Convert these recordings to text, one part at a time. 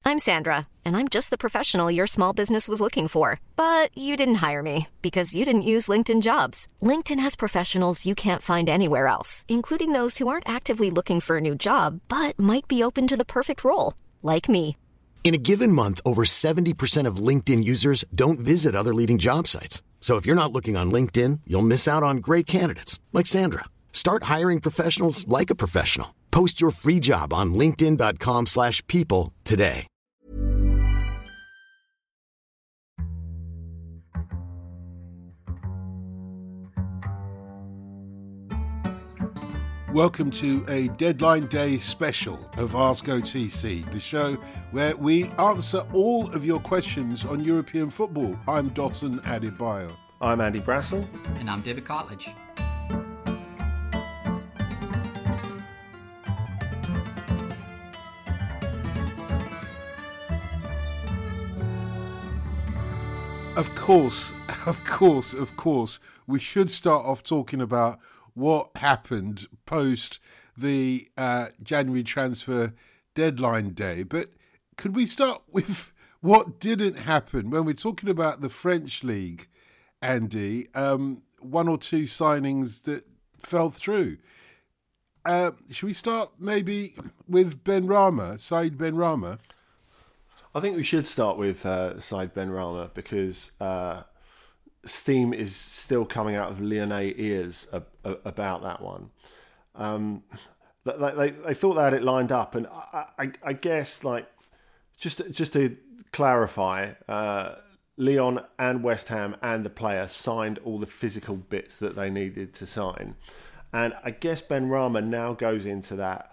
I'm Sandra, and I'm just the professional your small business was looking for. But you didn't hire me because you didn't use LinkedIn Jobs. LinkedIn has professionals you can't find anywhere else, including those who aren't actively looking for a new job, but might be open to the perfect role, like me. In a given month, over 70% of LinkedIn users don't visit other leading job sites. So if you're not looking on LinkedIn, you'll miss out on great candidates like Sandra. Start hiring professionals like a professional. Post your free job on linkedin.com/people today. Welcome to a Deadline Day special of Ask OTC, the show where we answer all of your questions on European football. I'm Dotun Adebayo. I'm Andy Brassel. And I'm David Cartledge. Of course, we should start off talking about what happened post the January transfer deadline day. But could we start with what didn't happen when we're talking about the French league, Andy? One or two signings that fell through. Should we start maybe with Saïd Benrahma? I think we should start with Saïd Benrahma because steam is still coming out of Lyonnais ears about that one. They thought they had it lined up, and I guess, like, just to clarify, Lyon and West Ham and the player signed all the physical bits that they needed to sign, and I guess Benrahma now goes into that.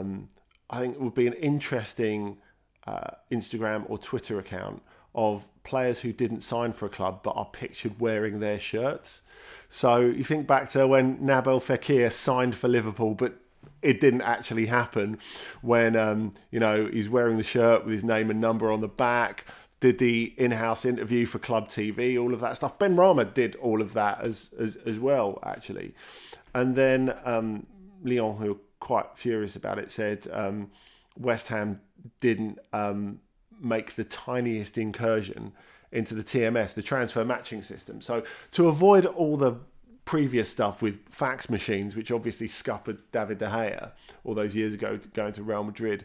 I think it would be an interesting Instagram or Twitter account of players who didn't sign for a club but are pictured wearing their shirts. So you think back to when Nabil Fekir signed for Liverpool, but it didn't actually happen. When he's wearing the shirt with his name and number on the back, did the in-house interview for Club TV, all of that stuff. Benrahma did all of that as well, actually. And then Lyon, who were quite furious about it, said West Ham didn't make the tiniest incursion into the TMS, the transfer matching system. So to avoid all the previous stuff with fax machines, which obviously scuppered David De Gea all those years ago going to Real Madrid,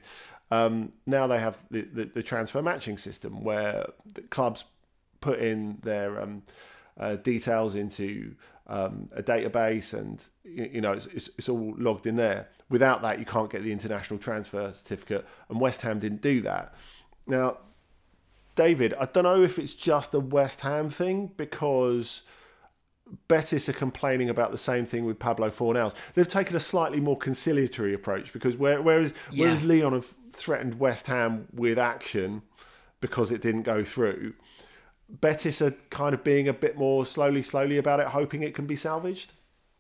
now they have the transfer matching system where the clubs put in their details into a database, and it's all logged in there. Without that, you can't get the international transfer certificate, and West Ham didn't do that. Now, David, I don't know if it's just a West Ham thing, because Betis are complaining about the same thing with Pablo Fornals. They've taken a slightly more conciliatory approach, because whereas Lyon have threatened West Ham with action because it didn't go through, Betis are kind of being a bit more slowly about it, hoping it can be salvaged.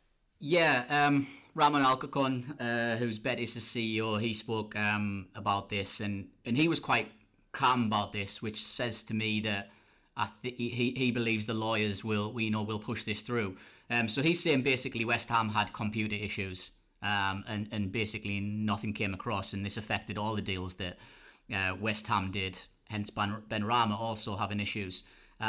Yeah, Ramon Alcacon, who's Betis' CEO, he spoke about this, and he was quite calm about this, which says to me that he believes the lawyers will push this through. So he's saying basically West Ham had computer issues, and basically nothing came across, and this affected all the deals that West Ham did. Hence Benrahma also having issues.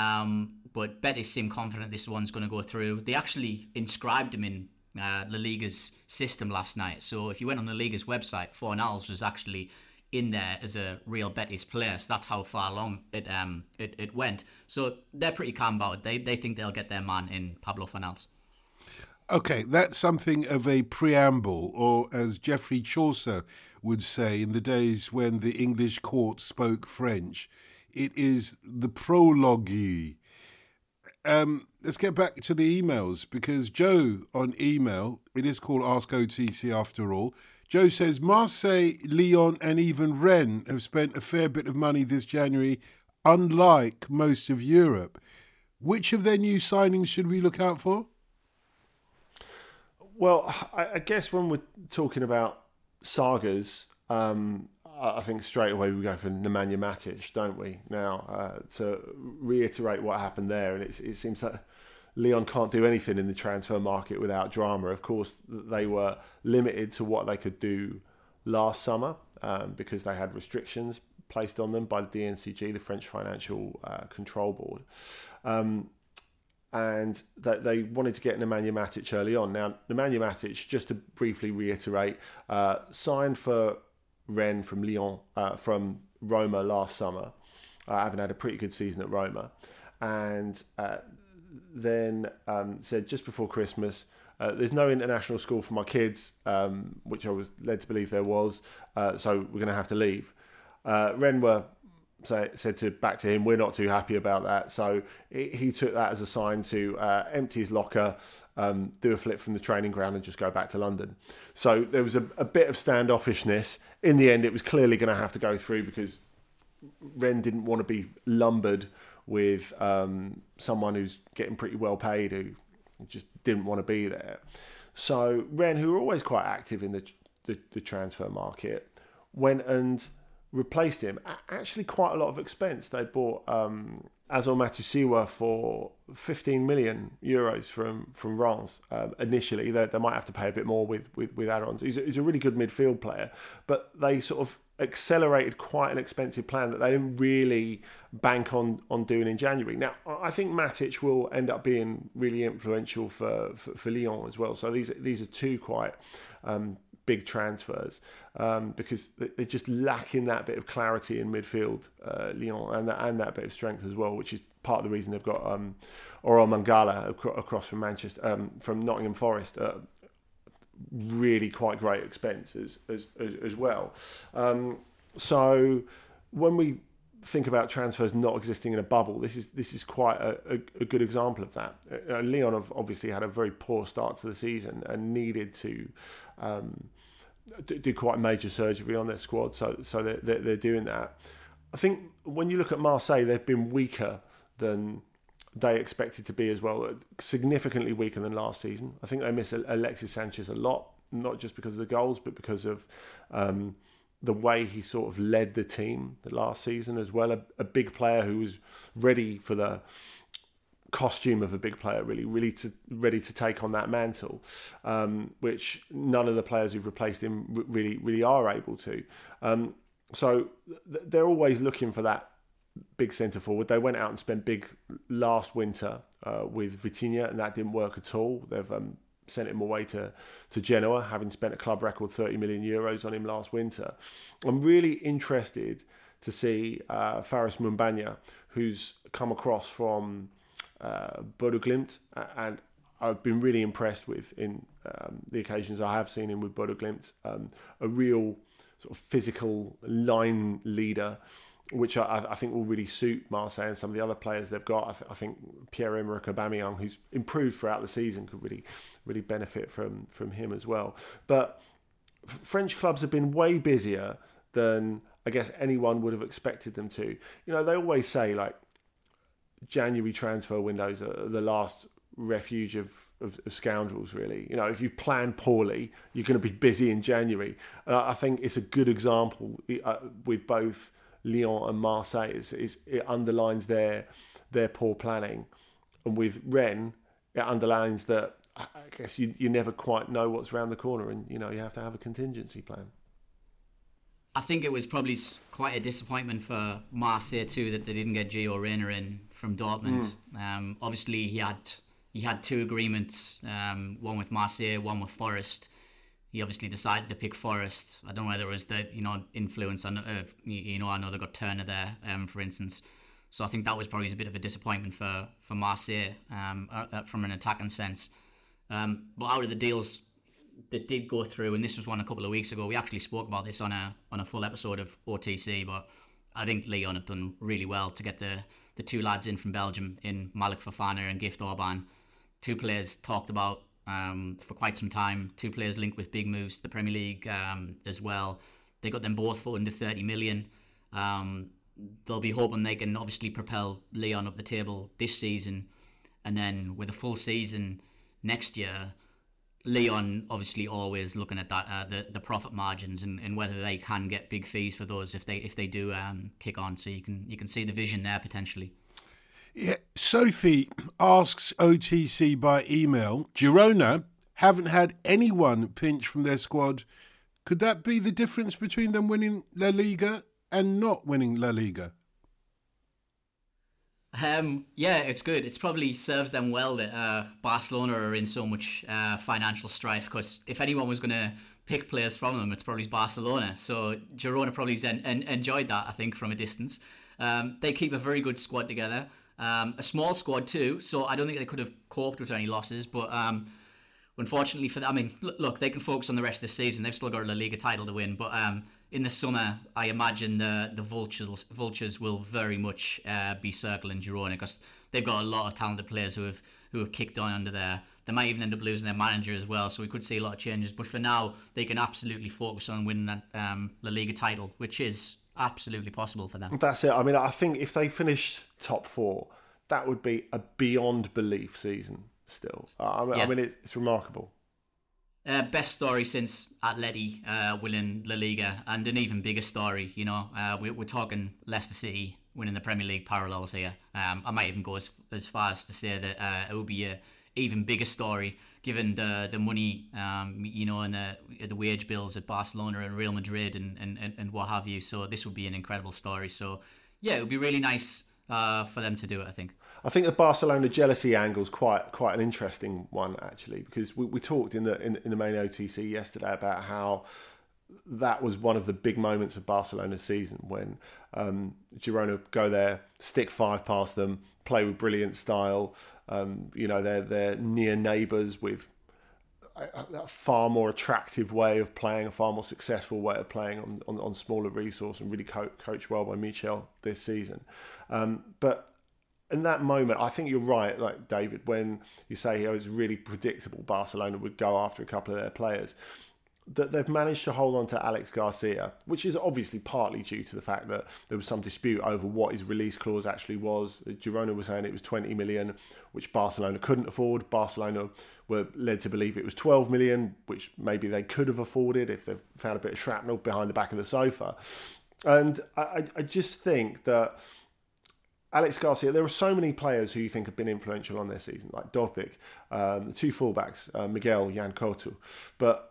But Betis seem confident this one's going to go through. They actually inscribed him in La Liga's system last night. So if you went on La Liga's website, Fornals was actually in there as a real Betis player. So that's how far along it went. So they're pretty calm about it. They think they'll get their man in Pablo Fornals. Okay, that's something of a preamble, or as Geoffrey Chaucer would say in the days when the English court spoke French, it is the prologue. Let's get back to the emails, because Joe on email, it is called Ask OTC after all, Joe says, Marseille, Lyon and even Rennes have spent a fair bit of money this January, unlike most of Europe. Which of their new signings should we look out for? Well, I guess when we're talking about sagas, I think straight away we go for Nemanja Matic, don't we? Now, to reiterate what happened there, and it seems that Lyon can't do anything in the transfer market without drama. Of course, they were limited to what they could do last summer because they had restrictions placed on them by the DNCG, the French Financial Control Board. And that they wanted to get Nemanja Matic early on. Now, Nemanja Matic, just to briefly reiterate, signed for Rennes from Lyon, from Roma last summer, having had a pretty good season at Roma. And then said just before Christmas, there's no international school for my kids, which I was led to believe there was, so we're going to have to leave. Rennes were said back to him, we're not too happy about that. So he took that as a sign to empty his locker, do a flip from the training ground and just go back to London. So there was a bit of standoffishness. In the end, it was clearly going to have to go through because Rennes didn't want to be lumbered with someone who's getting pretty well paid, who just didn't want to be there. So Rennes, who were always quite active in the transfer market, went and replaced him at actually quite a lot of expense. They bought Azor Matusiwa for 15 million euros from Reims initially. They might have to pay a bit more with add-ons. He's a really good midfield player, but they sort of accelerated quite an expensive plan that they didn't really bank on doing in January. Now, I think Matic will end up being really influential for Lyon as well. So these are two quite big transfers because they're just lacking that bit of clarity in midfield, Lyon, and that bit of strength as well, which is part of the reason they've got Aurel Mangala across from Manchester, from Nottingham Forest, really quite great expense as well. So when we think about transfers not existing in a bubble, this is quite a good example of that. Lyon have obviously had a very poor start to the season and needed to do quite major surgery on their squad, so they're doing that. I think when you look at Marseille, they've been weaker than they expected to be as well, significantly weaker than last season. I think they miss Alexis Sanchez a lot, not just because of the goals, but because of the way he sort of led the team the last season as well. A big player who was ready for the costume of a big player, really ready to take on that mantle, which none of the players who've replaced him really are able to. So they're always looking for that big centre forward. They went out and spent big last winter with Vitinha, and that didn't work at all. They've sent him away to Genoa, having spent a club record 30 million euros on him last winter. I'm really interested to see Faris Mumbanya, who's come across from Bodo Glimt, and I've been really impressed with in the occasions I have seen him with Bodo Glimt. A real sort of physical line leader, which I think will really suit Marseille and some of the other players they've got. I think Pierre-Emerick Aubameyang, who's improved throughout the season, could really benefit from him as well. But French clubs have been way busier than I guess anyone would have expected them to. You know, they always say like January transfer windows are the last refuge of scoundrels, really. You know, if you plan poorly, you're going to be busy in January. And I think it's a good example with both Lyon and Marseille. It underlines their poor planning, and with Rennes, it underlines that I guess you never quite know what's around the corner, and you know you have to have a contingency plan. I think it was probably quite a disappointment for Marseille too that they didn't get Gio Reyna in from Dortmund. Obviously, he had two agreements, one with Marseille, one with Forest. He obviously decided to pick Forest. I don't know whether it was the influence on I know they got Turner there, for instance. So I think that was probably a bit of a disappointment for Marseille from an attacking sense. But out of the deals that did go through, and this was one a couple of weeks ago, we actually spoke about this on a full episode of OTC, but I think Lyon have done really well to get the two lads in from Belgium, in Malik Fofana and Gift Orban. Two players talked about for quite some time, two players linked with big moves to the Premier League as well. They got them both for under 30 million. They'll be hoping they can obviously propel Lyon up the table this season, and then with a full season next year, Lyon obviously always looking at that the profit margins and whether they can get big fees for those if they do kick on. So you can see the vision there potentially. Yeah, Sophie asks OTC by email, Girona haven't had anyone pinch from their squad. Could that be the difference between them winning La Liga and not winning La Liga? Yeah, it's good. It probably serves them well that Barcelona are in so much financial strife, because if anyone was going to pick players from them, it's probably Barcelona. So Girona probably enjoyed that, I think, from a distance. They keep a very good squad together. A small squad too, so I don't think they could have coped with any losses. But unfortunately for them, I mean, look, they can focus on the rest of the season. They've still got a La Liga title to win. But in the summer, I imagine the vultures will very much be circling Girona, because they've got a lot of talented players who have kicked on under there. They might even end up losing their manager as well, so we could see a lot of changes. But for now, they can absolutely focus on winning that La Liga title, which is absolutely possible for them. That's it. I mean, I think if they finish top 4, that would be a beyond belief season still. I mean, it's remarkable. Best story since Atleti winning La Liga, and an even bigger story, you know. We're talking Leicester City winning the Premier League parallels here. I might even go as far as to say that it would be a even bigger story, given the money, you know, and the wage bills at Barcelona and Real Madrid and what have you. So this would be an incredible story. So yeah, it would be really nice for them to do it, I think. I think the Barcelona jealousy angle is quite an interesting one, actually, because we talked in the main OTC yesterday about how that was one of the big moments of Barcelona's season, when Girona go there, stick 5 past them, play with brilliant style. You know, they're near neighbours with a far more attractive way of playing, a far more successful way of playing on smaller resource, and really coached well by Michel this season. But in that moment, I think you're right, like David, when you say it was really predictable Barcelona would go after a couple of their players, that they've managed to hold on to Alex Garcia, which is obviously partly due to the fact that there was some dispute over what his release clause actually was. Girona was saying it was 20 million, which Barcelona couldn't afford. Barcelona were led to believe it was 12 million, which maybe they could have afforded if they've found a bit of shrapnel behind the back of the sofa. And I just think that Alex Garcia, there are so many players who you think have been influential on their season, like Dovbyk, the 2 fullbacks, Miguel, Jan Couto, but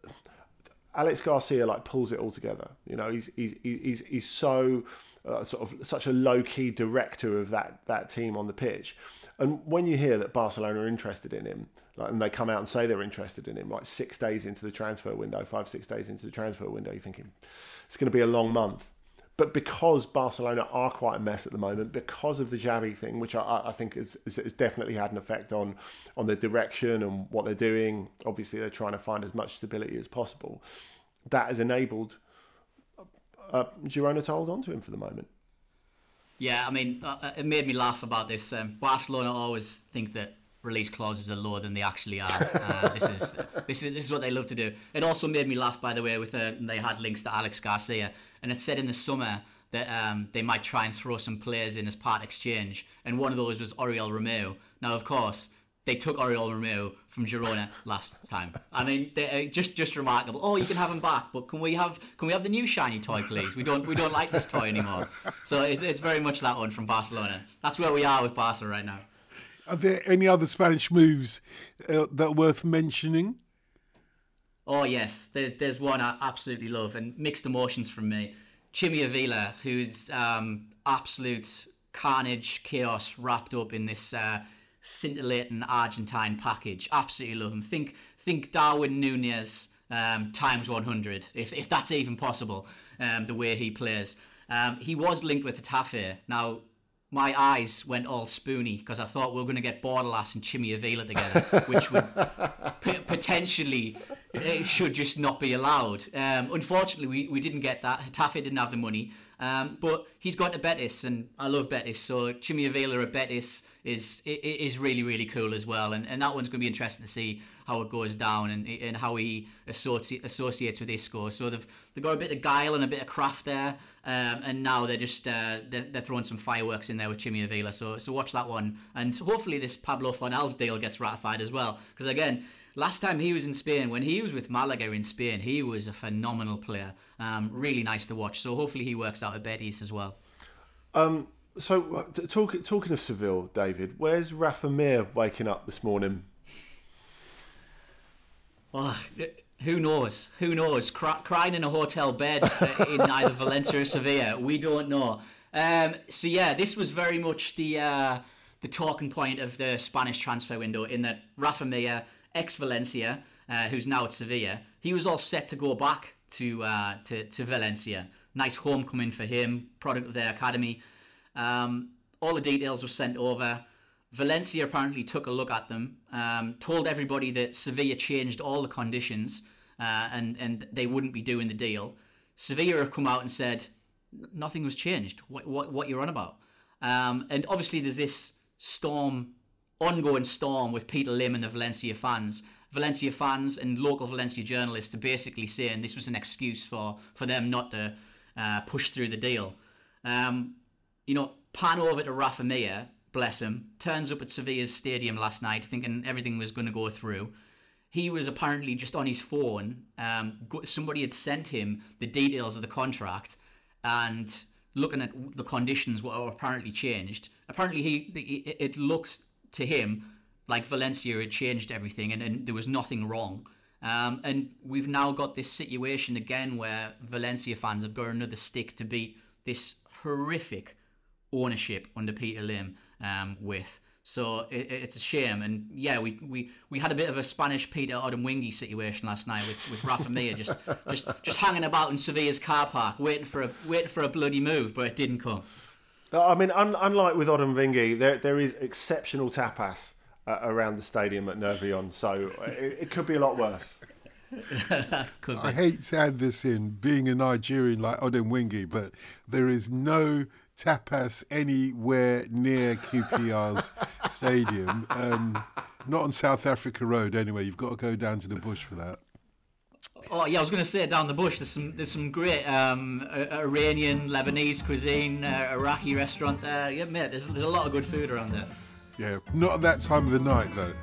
Alex Garcia pulls it all together. You know, he's so sort of such a low key director of that team on the pitch. And when you hear that Barcelona are interested in him, and they come out and say they're interested in him, 6 days into the transfer window, 5-6 days into the transfer window, you're thinking it's going to be a long month. But because Barcelona are quite a mess at the moment, because of the Xavi thing, which I think has definitely had an effect on their direction and what they're doing. Obviously, they're trying to find as much stability as possible. That has enabled Girona to hold on to him for the moment. Yeah, I mean, it made me laugh about this. Barcelona always think that release clauses are lower than they actually are. This is what they love to do. It also made me laugh, by the way, with they had links to Alex Garcia, and it said in the summer that they might try and throw some players in as part exchange, and one of those was Oriol Romeu. Now, of course, they took Oriol Romeu from Girona last time. I mean, just remarkable. Oh, you can have him back, but can we have the new shiny toy, please? We don't like this toy anymore. So it's very much that one from Barcelona. That's where we are with Barca right now. Are there any other Spanish moves that are worth mentioning? Oh, yes. There's one I absolutely love, and mixed emotions from me. Chimi Avila, who's absolute carnage, chaos wrapped up in this scintillating Argentine package. Absolutely love him. Think Darwin Núñez times 100, if that's even possible, the way he plays. He was linked with Getafe. Now, my eyes went all spoony because I thought we were going to get Bordalas and Chimi Avila together, which would potentially should just not be allowed. Unfortunately, we didn't get that. Getafe didn't have the money, but he's gone to Betis, and I love Betis. So Chimi Avila at Betis is really, really cool as well, and that one's going to be interesting to see how it goes down and how he associates with Isco. So they've got a bit of guile and a bit of craft there, and now they're just they're throwing some fireworks in there with Chimi Avila. So watch that one, and hopefully this Pablo Fornals deal gets ratified as well. Because again, last time he was in Spain, when he was with Malaga in Spain, he was a phenomenal player. Really nice to watch. So hopefully he works out at Betis as well. So talking of Seville, David, where's Rafa Mir waking up this morning? Well, Who knows? Who knows? Crying in a hotel bed in either Valencia or Sevilla. We don't know. So yeah, this was very much the talking point of the Spanish transfer window, in that Rafa Mir, ex-Valencia, who's now at Sevilla, he was all set to go back to Valencia. Nice homecoming for him, product of their academy. All the details were sent over. Valencia apparently took a look at them, told everybody that Sevilla changed all the conditions and they wouldn't be doing the deal. Sevilla have come out and said nothing was changed. What you're on about? And obviously there's this ongoing storm with Peter Lim and the Valencia fans and local Valencia journalists are basically saying this was an excuse for them not to push through the deal. Pan over to Rafa Mir, bless him, turns up at Sevilla's stadium last night thinking everything was going to go through. He was apparently just on his phone. Somebody had sent him the details of the contract, and looking at the conditions were apparently changed. Apparently it looked to him like Valencia had changed everything and there was nothing wrong. And we've now got this situation again where Valencia fans have got another stick to beat this horrific ownership under Peter Lim with. So it's a shame. And yeah, we had a bit of a Spanish Peter Odemwingie situation last night with Rafa Mir just hanging about in Sevilla's car park waiting for a bloody move, but it didn't come. I mean, unlike with Odemwingie, there is exceptional tapas around the stadium at Nervion, so it could be a lot worse. I hate to add this in, being a Nigerian like Odemwingie, but there is no tapas anywhere near QPR's stadium. Not on South Africa Road anyway. You've got to go down to the bush for that. Oh yeah, I was going to say down the bush. There's some great Iranian, Lebanese cuisine, Iraqi restaurant there. Yeah, mate. There's a lot of good food around there. Yeah, not at that time of the night though.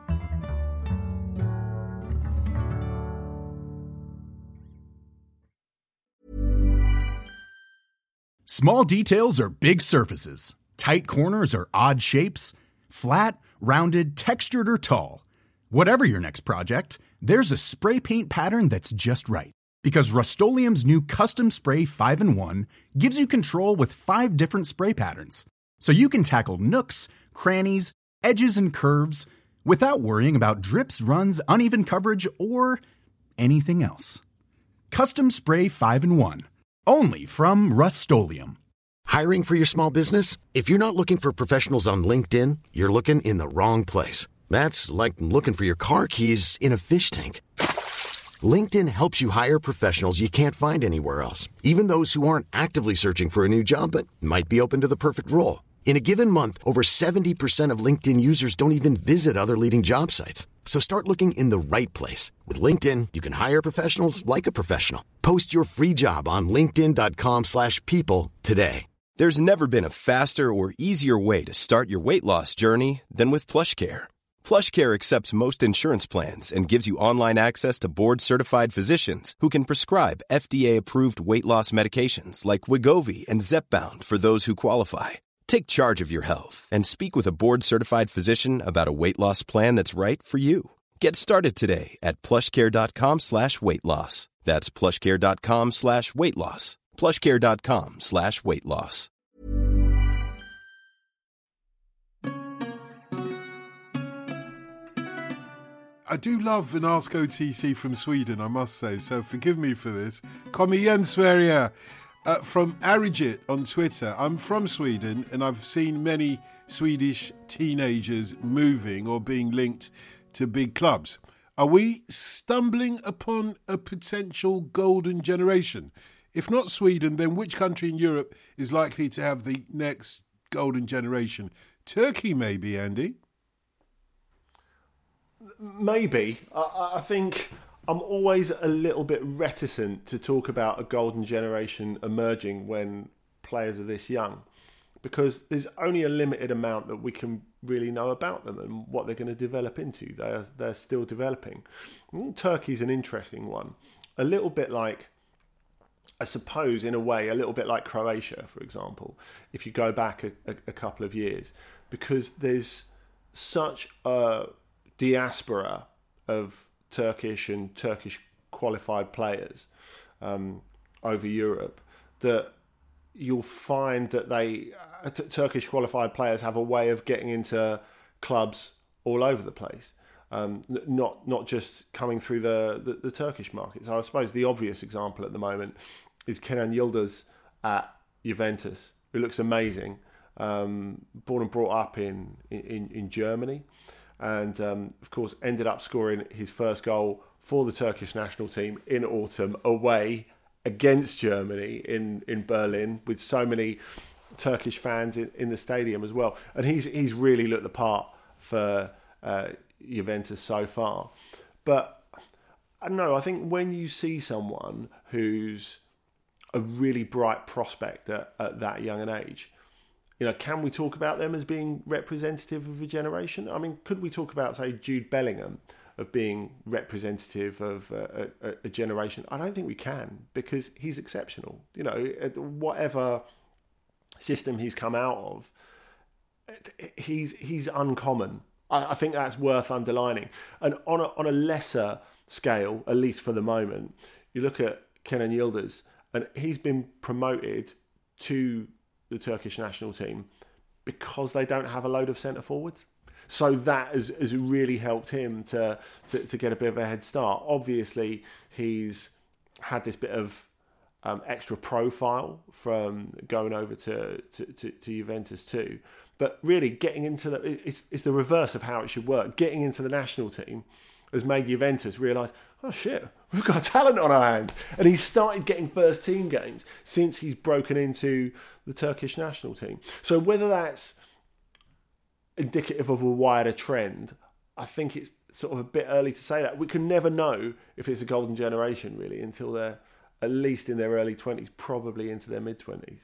Small details are big surfaces. Tight corners are odd shapes. Flat, rounded, textured, or tall. Whatever your next project, there's a spray paint pattern that's just right. Because Rust-Oleum's new Custom Spray 5-in-1 gives you control with 5 different spray patterns. So you can tackle nooks, crannies, edges, and curves without worrying about drips, runs, uneven coverage, or anything else. Custom Spray 5-in-1. Only from Rust-Oleum. Hiring for your small business? If you're not looking for professionals on LinkedIn, you're looking in the wrong place. That's like looking for your car keys in a fish tank. LinkedIn helps you hire professionals you can't find anywhere else, even those who aren't actively searching for a new job but might be open to the perfect role. In a given month, over 70% of LinkedIn users don't even visit other leading job sites. So start looking in the right place. With LinkedIn, you can hire professionals like a professional. Post your free job on linkedin.com/people today. There's never been a faster or easier way to start your weight loss journey than with PlushCare. PlushCare accepts most insurance plans and gives you online access to board-certified physicians who can prescribe FDA-approved weight loss medications like Wegovy and Zepbound for those who qualify. Take charge of your health and speak with a board-certified physician about a weight loss plan that's right for you. Get started today at plushcare.com/weight-loss. That's plushcare.com/weight-loss. plushcare.com/weight-loss. I do love an Ask OTC from Sweden, I must say, so forgive me for this. Kom igen Sverige! From Arigit on Twitter. I'm from Sweden and I've seen many Swedish teenagers moving or being linked to big clubs. Are we stumbling upon a potential golden generation? If not Sweden, then which country in Europe is likely to have the next golden generation? Turkey maybe, Andy? Maybe. I think I'm always a little bit reticent to talk about a golden generation emerging when players are this young, because there's only a limited amount that we can really know about them and what they're going to develop into. They're still developing. Turkey's an interesting one. A little bit like, I suppose, in a way, a little bit like Croatia, for example, if you go back a couple of years, because there's such a diaspora of Turkish and Turkish qualified players over Europe, that you'll find that Turkish qualified players have a way of getting into clubs all over the place, not just coming through the Turkish market. So I suppose the obvious example at the moment is Kenan Yildiz at Juventus, who looks amazing, born and brought up in Germany, and of course ended up scoring his first goal for the Turkish national team in autumn away against Germany in Berlin, with so many Turkish fans in the stadium as well. And he's really looked the part for Juventus so far. But I don't know, I think when you see someone who's a really bright prospect at that young an age, can we talk about them as being representative of a generation? I mean, could we talk about, say, Jude Bellingham of being representative of a generation? I don't think we can, because he's exceptional. Whatever system he's come out of, he's uncommon. I think that's worth underlining. And on a lesser scale, at least for the moment, you look at Kenan Yildiz, and he's been promoted to the Turkish national team because they don't have a load of centre forwards. So that has really helped him to get a bit of a head start. Obviously, he's had this bit of extra profile from going over to Juventus too. But really, getting into it's the reverse of how it should work. Getting into the national team has made Juventus realise, oh shit, we've got talent on our hands. And he's started getting first team games since he's broken into the Turkish national team. So whether that's indicative of a wider trend, I think it's sort of a bit early to say that. We can never know if it's a golden generation, really, until they're at least in their early 20s, probably into their mid-20s.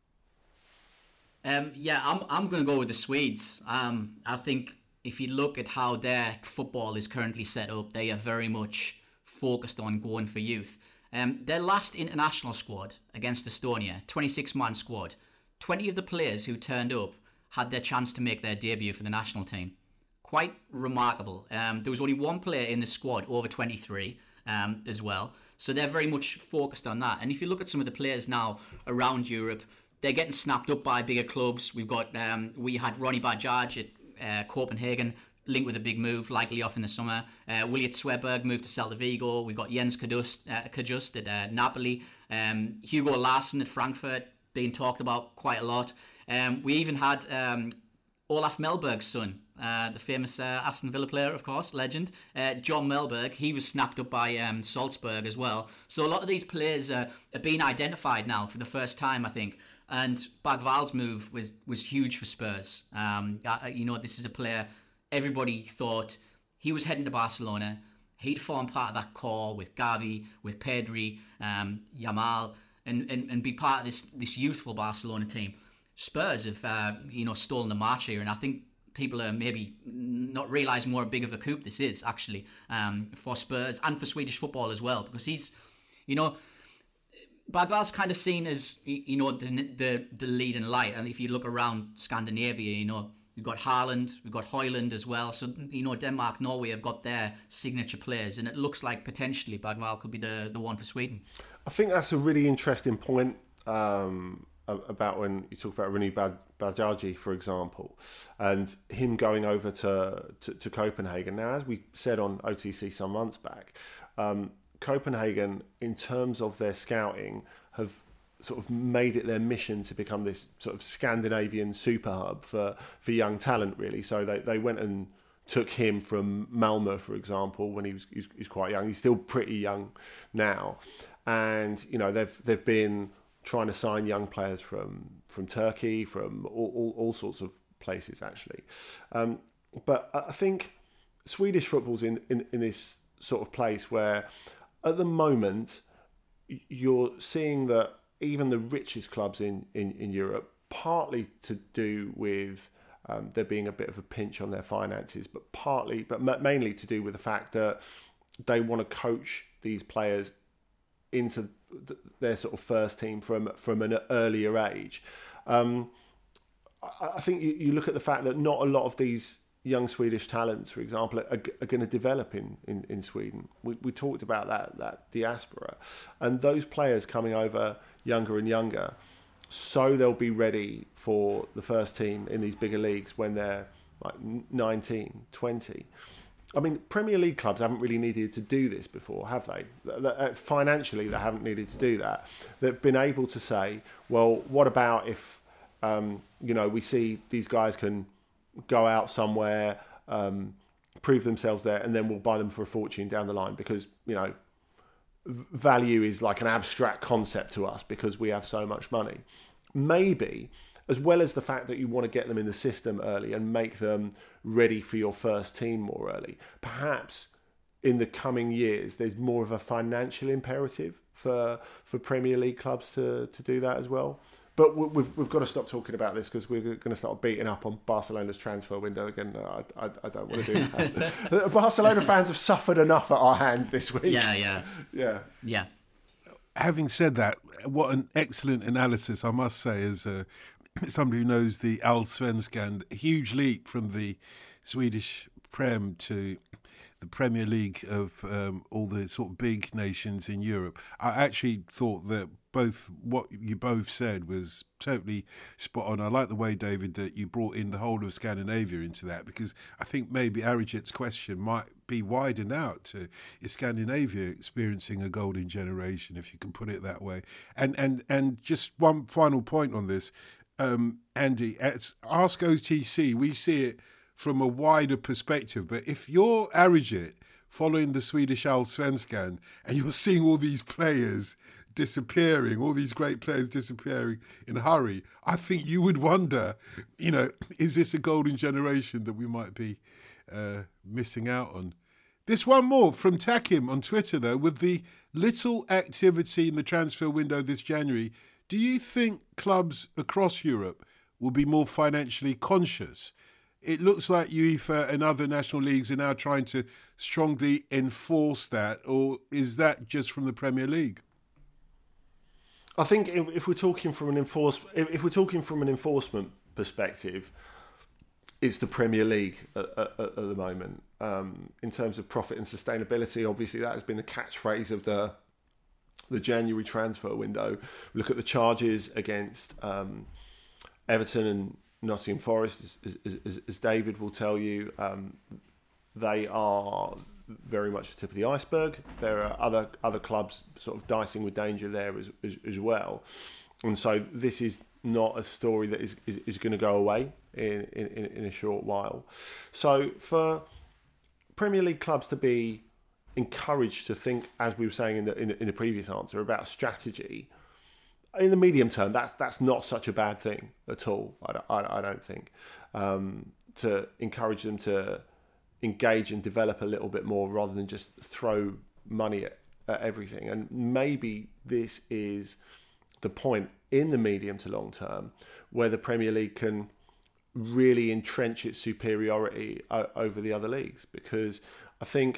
I'm going to go with the Swedes. I think if you look at how their football is currently set up, they are very much focused on going for youth. Their last international squad against Estonia, 26-man squad, 20 of the players who turned up had their chance to make their debut for the national team. Quite remarkable. There was only one player in the squad over 23 as well. So they're very much focused on that. And if you look at some of the players now around Europe, they're getting snapped up by bigger clubs. We've got, we had Ronny Bajaj at Copenhagen, linked with a big move, likely off in the summer. William Sweberg moved to Celta Vigo. We've got Jens Kajust at Napoli. Hugo Larsson at Frankfurt, being talked about quite a lot. We even had Olaf Mellberg's son, the famous Aston Villa player, of course, legend, John Mellberg. He was snapped up by Salzburg as well. So a lot of these players are being identified now for the first time, I think. And Bagval's move was huge for Spurs. This is a player everybody thought he was heading to Barcelona. He'd form part of that core with Gavi, with Pedri, Yamal, and be part of this youthful Barcelona team. Spurs have stolen the march here, and I think people are maybe not realising more big of a coup this is actually for Spurs and for Swedish football as well, because he's, Bagval's kind of seen as the leading light, and if you look around Scandinavia, we've got Haaland, we've got Højlund as well. So Denmark, Norway have got their signature players, and it looks like potentially Bagval could be the one for Sweden. I think that's a really interesting point. About when you talk about Ronny Bajaj, for example, and him going over to Copenhagen. Now, as we said on OTC some months back, Copenhagen, in terms of their scouting, have sort of made it their mission to become this sort of Scandinavian super hub for young talent, really. So they went and took him from Malmö, for example, when he was quite young. He's still pretty young now, and they've been trying to sign young players from Turkey, from all sorts of places, actually. But I think Swedish football's in this sort of place where, at the moment, you're seeing that even the richest clubs in Europe, partly to do with there being a bit of a pinch on their finances, but mainly to do with the fact that they want to coach these players into their sort of first team from an earlier age. I think you look at the fact that not a lot of these young Swedish talents, for example, are going to develop in Sweden. We talked about that diaspora, and those players coming over younger and younger, so they'll be ready for the first team in these bigger leagues when they're like 19, 20. I mean, Premier League clubs haven't really needed to do this before, have they? Financially, they haven't needed to do that. They've been able to say, well, what about if, we see these guys can go out somewhere, prove themselves there, and then we'll buy them for a fortune down the line because, value is like an abstract concept to us because we have so much money. Maybe, as well as the fact that you want to get them in the system early and make them ready for your first team more early, perhaps in the coming years there's more of a financial imperative for Premier League clubs to do that as well. But we've got to stop talking about this because we're going to start beating up on Barcelona's transfer window again. I don't want to do that. Barcelona fans have suffered enough at our hands this week. Yeah. Having said that, what an excellent analysis, I must say, as somebody who knows the Allsvenskan. A huge leap from the Swedish Prem to the Premier League of all the sort of big nations in Europe. I actually thought that what you both said was totally spot on. I like the way, David, that you brought in the whole of Scandinavia into that, because I think maybe Arijit's question might be widened out to, is Scandinavia experiencing a golden generation, if you can put it that way? And just one final point on this, Andy, at Ask OTC, we see it from a wider perspective, but if you're Arijit following the Swedish Allsvenskan and you're seeing all these players disappearing, all these great players disappearing in a hurry, I think you would wonder, is this a golden generation that we might be missing out on? This one more from Takim on Twitter, though, with the little activity in the transfer window this January, do you think clubs across Europe will be more financially conscious? It looks like UEFA and other national leagues are now trying to strongly enforce that, or is that just from the Premier League? I think if we're talking from an enforcement perspective, it's the Premier League at the moment. In terms of profit and sustainability, obviously that has been the catchphrase of the January transfer window. Look at the charges against Everton and Nottingham Forest, as David will tell you. They are very much the tip of the iceberg. There are other clubs sort of dicing with danger there as well. And so this is not a story that is going to go away in a short while. So for Premier League clubs to be encouraged to think, as we were saying in the previous answer, about strategy, in the medium term, that's not such a bad thing at all. I don't think, to encourage them to engage and develop a little bit more rather than just throw money at everything. And maybe this is the point in the medium to long term where the Premier League can really entrench its superiority over the other leagues, because I think,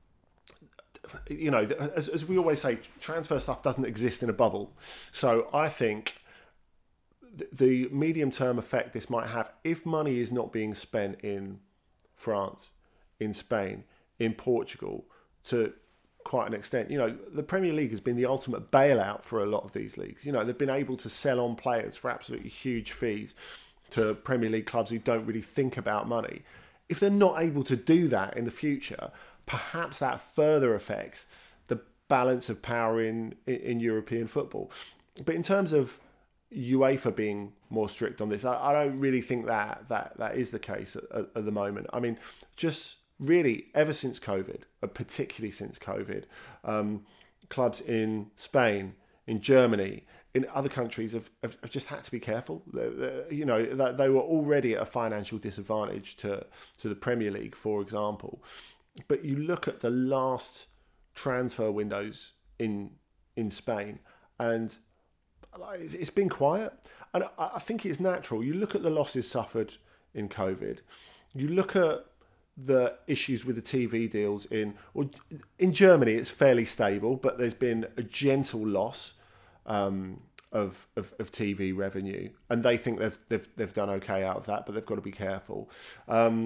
as we always say, transfer stuff doesn't exist in a bubble. So I think the medium-term effect this might have, if money is not being spent in France, in Spain, in Portugal, to quite an extent, the Premier League has been the ultimate bailout for a lot of these leagues. They've been able to sell on players for absolutely huge fees to Premier League clubs who don't really think about money. If they're not able to do that in the future, perhaps that further affects the balance of power in European football. But in terms of UEFA being more strict on this, I don't really think that is the case at the moment. I mean, just really ever since COVID, particularly since COVID, clubs in Spain, in Germany, in other countries have just had to be careful. They were already at a financial disadvantage to the Premier League, for example. But you look at the last transfer windows in Spain, and it's been quiet. And I think it's natural. You look at the losses suffered in COVID. You look at the issues with the TV deals in Germany. It's fairly stable, but there's been a gentle loss of TV revenue, and they think they've done okay out of that, but they've got to be careful.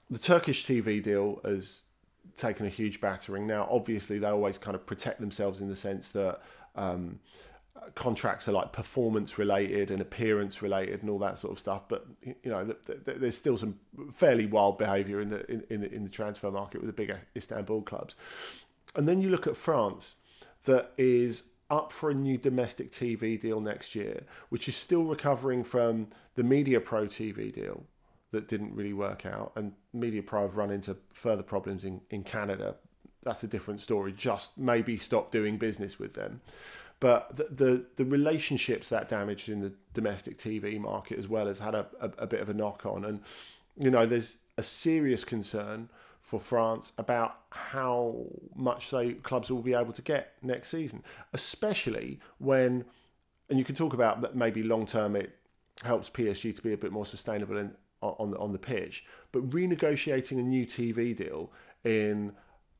The Turkish TV deal has taken a huge battering. Now, obviously, they always kind of protect themselves in the sense that contracts are like performance related and appearance related and all that sort of stuff. But there's still some fairly wild behaviour in the transfer market with the big Istanbul clubs. And then you look at France, that is up for a new domestic TV deal next year, which is still recovering from the MediaPro TV deal that didn't really work out, and MediaPro have run into further problems in Canada. That's a different story. Just maybe stop doing business with them. But the relationships that damaged in the domestic TV market as well has had a bit of a knock on. And, there's a serious concern for France about how much clubs will be able to get next season, especially when, and you can talk about that maybe long term it helps PSG to be a bit more sustainable on the pitch, but renegotiating a new TV deal in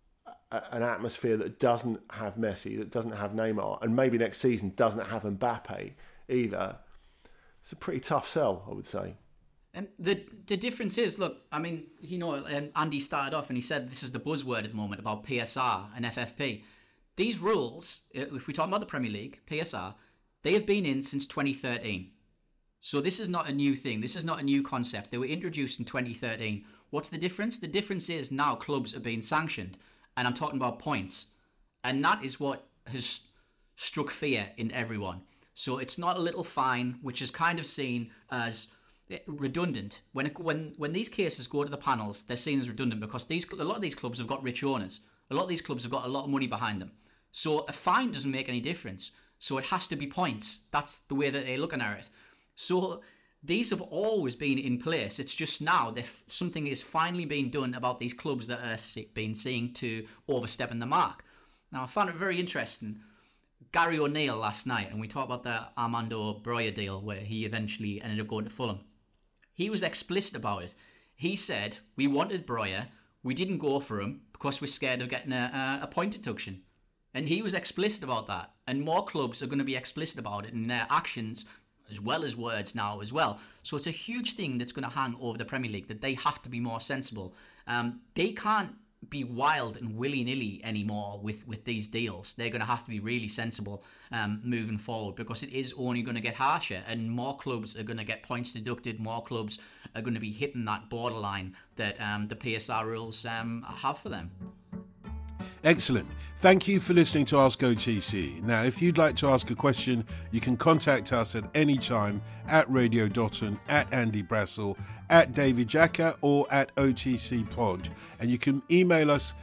an atmosphere that doesn't have Messi, that doesn't have Neymar, and maybe next season doesn't have Mbappe either, it's a pretty tough sell, I would say. And the difference is, look, I mean, Andy started off and he said this is the buzzword at the moment about PSR and FFP. These rules, if we talk about the Premier League, PSR, they have been in since 2013. So this is not a new thing. This is not a new concept. They were introduced in 2013. What's the difference? The difference is now clubs are being sanctioned. And I'm talking about points. And that is what has struck fear in everyone. So it's not a little fine, which is kind of seen as redundant. When these cases go to the panels, they're seen as redundant because a lot of these clubs have got rich owners. A lot of these clubs have got a lot of money behind them. So a fine doesn't make any difference. So it has to be points. That's the way that they're looking at it. So these have always been in place. It's just now that something is finally being done about these clubs that are being seen to overstepping the mark. Now, I found it very interesting. Gary O'Neill last night, and we talked about the Armando Broja deal where he eventually ended up going to Fulham. He was explicit about it. He said, we wanted Broja, we didn't go for him because we're scared of getting a point deduction. And he was explicit about that. And more clubs are going to be explicit about it in their actions as well as words now as well. So it's a huge thing that's going to hang over the Premier League, that they have to be more sensible. They can't be wild and willy-nilly anymore with these deals. They're going to have to be really sensible moving forward, because it is only going to get harsher and more clubs are going to get points deducted. More clubs are going to be hitting that borderline that the PSR rules have for them. Excellent. Thank you for listening to Ask OTC. Now, if you'd like to ask a question, you can contact us at any time at Radio Dotton, at Andy Brassel, at David Jacka, or at OTC Pod. And you can email us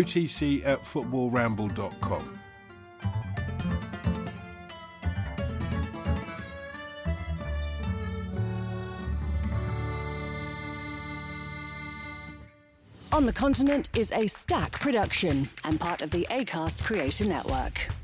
otc@footballramble.com. On the Continent is a Stack production and part of the Acast Creator Network.